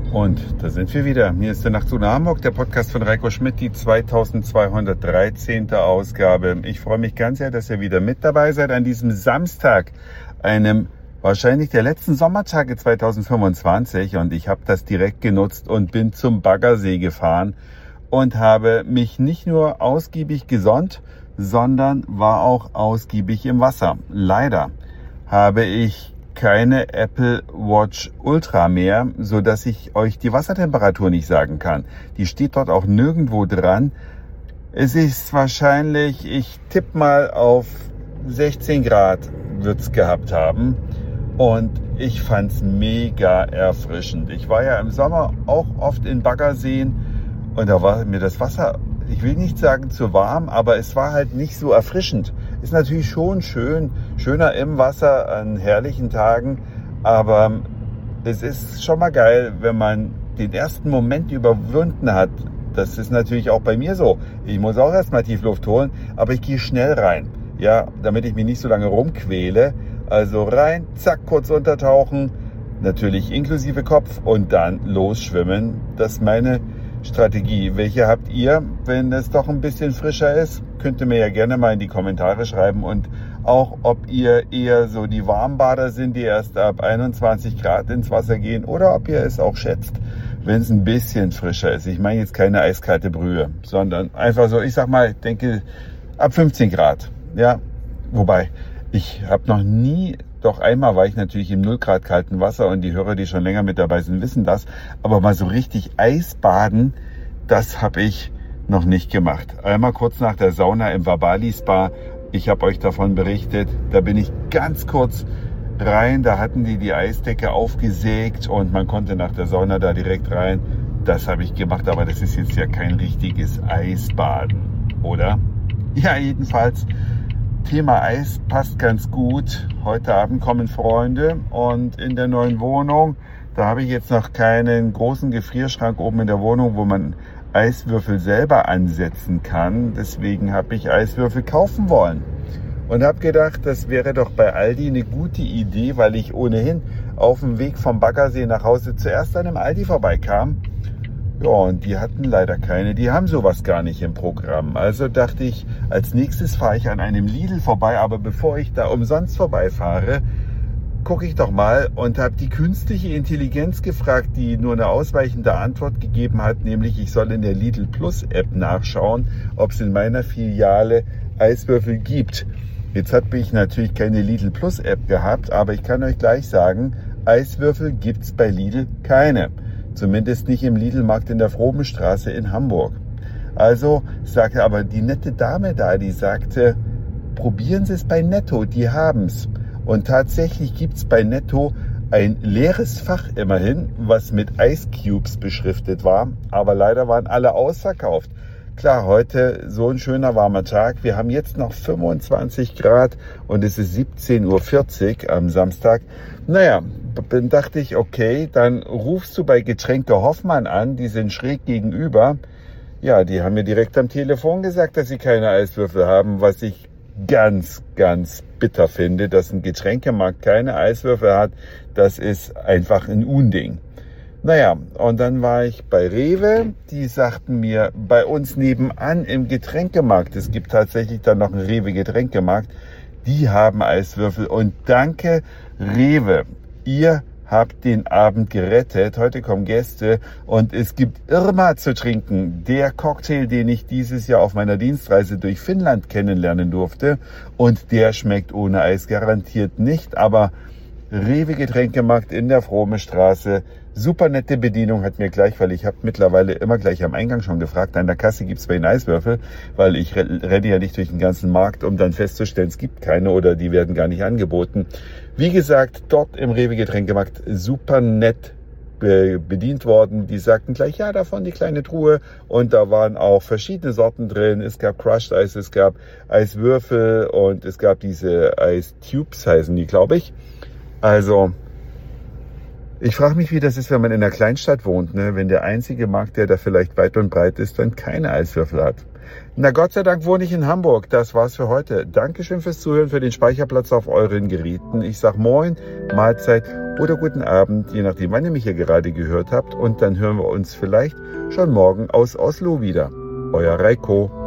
Und da sind wir wieder. Hier ist der Nachtzug nach Hamburg, der Podcast von Reiko Schmidt, die 2213. Ausgabe. Ich freue mich ganz sehr, dass ihr wieder mit dabei seid an diesem Samstag, einem wahrscheinlich der letzten Sommertage 2025. Und ich habe das direkt genutzt und bin zum Baggersee gefahren und habe mich nicht nur ausgiebig gesonnt, sondern war auch ausgiebig im Wasser. Leider habe ich keine Apple Watch Ultra mehr, so dass ich euch die Wassertemperatur nicht sagen kann. Die steht dort auch nirgendwo dran. Es ist wahrscheinlich, ich tippe mal auf 16 Grad wird's gehabt haben. Und ich fand's mega erfrischend. Ich war ja im Sommer auch oft in Baggerseen und da war mir das Wasser, ich will nicht sagen zu warm, aber es war halt nicht so erfrischend. Ist natürlich schon schöner im Wasser an herrlichen Tagen, aber es ist schon mal geil, wenn man den ersten Moment überwunden hat. Das ist natürlich auch bei mir so. Ich muss auch erstmal Tiefluft holen, aber ich gehe schnell rein, ja, damit ich mich nicht so lange rumquäle. Also rein, zack, kurz untertauchen, natürlich inklusive Kopf und dann losschwimmen. Das ist meine Strategie. Welche habt ihr, wenn es doch ein bisschen frischer ist? Könnt ihr mir ja gerne mal in die Kommentare schreiben und auch, ob ihr eher so die Warmbader sind, die erst ab 21 Grad ins Wasser gehen oder ob ihr es auch schätzt, wenn es ein bisschen frischer ist. Ich meine jetzt keine eiskalte Brühe, sondern einfach so, ich sag mal, denke ab 15 Grad. Ja, wobei, ich habe noch nie, doch einmal war ich natürlich im 0 Grad kalten Wasser und die Hörer, die schon länger mit dabei sind, wissen das. Aber mal so richtig Eisbaden, das habe ich noch nicht gemacht. Einmal kurz nach der Sauna im Vabali Spa, ich habe euch davon berichtet, da bin ich ganz kurz rein, da hatten die Eisdecke aufgesägt und man konnte nach der Sauna da direkt rein. Das habe ich gemacht, aber das ist jetzt ja kein richtiges Eisbaden, oder? Ja, jedenfalls. Thema Eis passt ganz gut. Heute Abend kommen Freunde und in der neuen Wohnung, da habe ich jetzt noch keinen großen Gefrierschrank oben in der Wohnung, wo man Eiswürfel selber ansetzen kann. Deswegen habe ich Eiswürfel kaufen wollen und habe gedacht, das wäre doch bei Aldi eine gute Idee, weil ich ohnehin auf dem Weg vom Baggersee nach Hause zuerst an einem Aldi vorbeikam. Ja, und die hatten leider keine, die haben sowas gar nicht im Programm. Also dachte ich, als nächstes fahre ich an einem Lidl vorbei, aber bevor ich da umsonst vorbeifahre, gucke ich doch mal und habe die künstliche Intelligenz gefragt, die nur eine ausweichende Antwort gegeben hat, nämlich ich soll in der Lidl Plus App nachschauen, ob es in meiner Filiale Eiswürfel gibt. Jetzt habe ich natürlich keine Lidl Plus App gehabt, aber ich kann euch gleich sagen, Eiswürfel gibt's bei Lidl keine. Zumindest nicht im Lidl-Markt in der Frobenstraße in Hamburg. Also sagte aber die nette Dame da, die sagte, probieren Sie es bei Netto, die haben's. Und tatsächlich gibt's bei Netto ein leeres Fach immerhin, was mit Ice Cubes beschriftet war. Aber leider waren alle ausverkauft. Klar, heute so ein schöner warmer Tag. Wir haben jetzt noch 25 Grad und es ist 17:40 Uhr am Samstag. Naja, dann dachte ich, okay, dann rufst du bei Getränke Hoffmann an, die sind schräg gegenüber. Ja, die haben mir direkt am Telefon gesagt, dass sie keine Eiswürfel haben, was ich ganz, ganz bitter finde, dass ein Getränkemarkt keine Eiswürfel hat. Das ist einfach ein Unding. Naja, und dann war ich bei Rewe, die sagten mir, bei uns nebenan im Getränkemarkt, es gibt tatsächlich dann noch einen Rewe-Getränkemarkt, die haben Eiswürfel und danke Rewe, ihr habt den Abend gerettet, heute kommen Gäste und es gibt Irma zu trinken, der Cocktail, den ich dieses Jahr auf meiner Dienstreise durch Finnland kennenlernen durfte und der schmeckt ohne Eis garantiert nicht, aber Rewe Getränkemarkt in der Frohmestraße. Super nette Bedienung hat mir gleich, weil ich habe mittlerweile immer gleich am Eingang schon gefragt, an der Kasse gibt's bei Ihnen Eiswürfel, weil ich renne ja nicht durch den ganzen Markt, um dann festzustellen, es gibt keine oder die werden gar nicht angeboten. Wie gesagt, dort im Rewe Getränkemarkt super nett bedient worden. Die sagten gleich, ja, davon die kleine Truhe und da waren auch verschiedene Sorten drin. Es gab Crushed Eis, es gab Eiswürfel und es gab diese Eistubes heißen die, glaube ich. Also, ich frage mich, wie das ist, wenn man in einer Kleinstadt wohnt, ne? Wenn der einzige Markt, der da vielleicht weit und breit ist, dann keine Eiswürfel hat. Na Gott sei Dank wohne ich in Hamburg. Das war's für heute. Dankeschön fürs Zuhören, für den Speicherplatz auf euren Geräten. Ich sag Moin, Mahlzeit oder guten Abend, je nachdem, wann ihr mich hier gerade gehört habt. Und dann hören wir uns vielleicht schon morgen aus Oslo wieder. Euer Reiko.